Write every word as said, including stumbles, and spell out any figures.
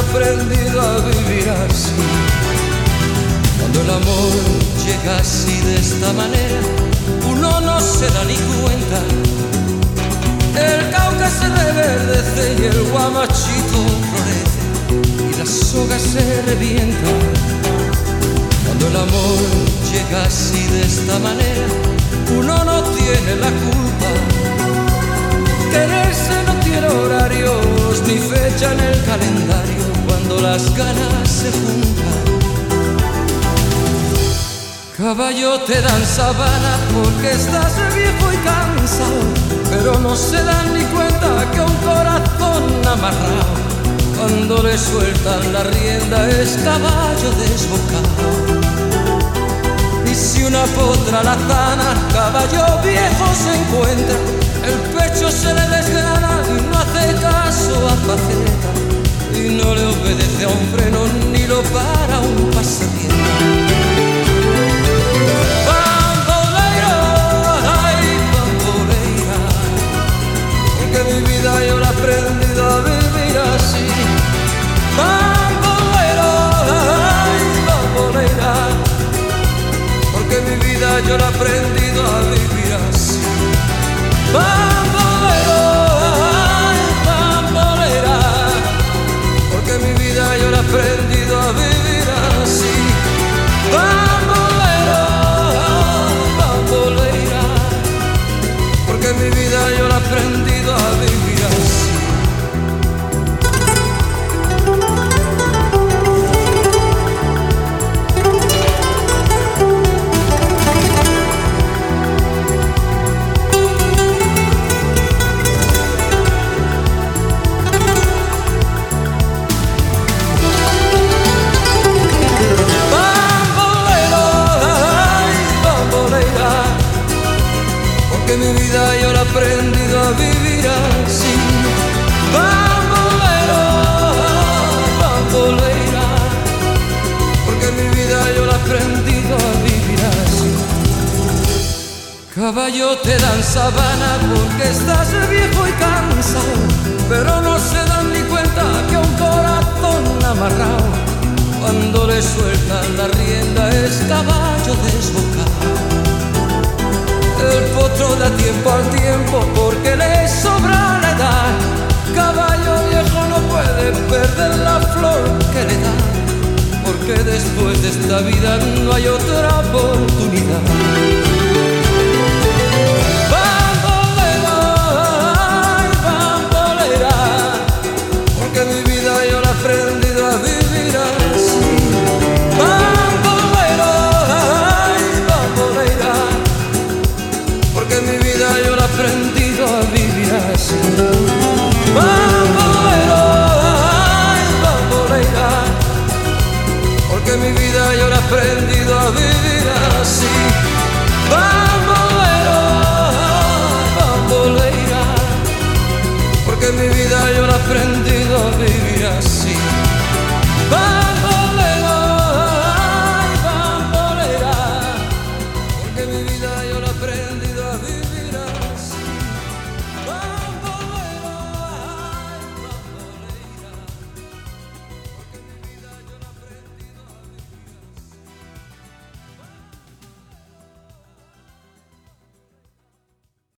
aprendido a vivir así. Cuando el amor llega así de esta manera, uno no se da ni cuenta. El cauca se reverdece y el guamachito florece y la soga se revienta. Cuando el amor llega así de esta manera, uno no tiene la culpa. Quererse no tiene horarios ni fecha en el calendario cuando las ganas se juntan. Caballo, te dan sabana porque estás viejo y cansado, pero no se dan ni cuenta que un corazón amarrado, cuando le sueltan la rienda, es caballo desbocado. Y si una potra la zana, caballo viejo se encuentra, el pecho se le desgrana y no hace caso a faceta, y no le obedece a un freno ni lo para un pasatiempo. Mi vida yo la he aprendido a vivir así. Bambolero, ay, bambolera, porque mi vida yo la he aprendido a vivir así. Bambolero, ay, bambolera, porque mi vida yo la he aprendido a vivir así. Bambolero, ay, bambolera, porque mi vida yo la he aprendido a vivir así. Bambolero, ay, bambolera, porque mi vida yo la he aprendido a vivir así. Bambolero, bambolera, porque mi vida yo la he aprendido a vivir así. Caballo, te dan sabana porque estás viejo y cansado, pero no se dan ni cuenta que un corazón amarrado, cuando le sueltan la rienda, es caballo desbocado. El potro da tiempo al tiempo porque le sobra la edad. Caballo viejo no puede perder la flor que le da, porque después de esta vida no hay otra oportunidad. Bambolero, ay, bambolera, porque mi vida yo la he aprendido a vivir así. Bambolero, ay, bambolera, porque mi vida yo la he aprendido a vivir así. Bambolero, ay, bambolera, porque mi vida yo la he aprendido a vivir así. Bambolero, ay, bambolera, porque mi vida yo la he aprendido a vivir así.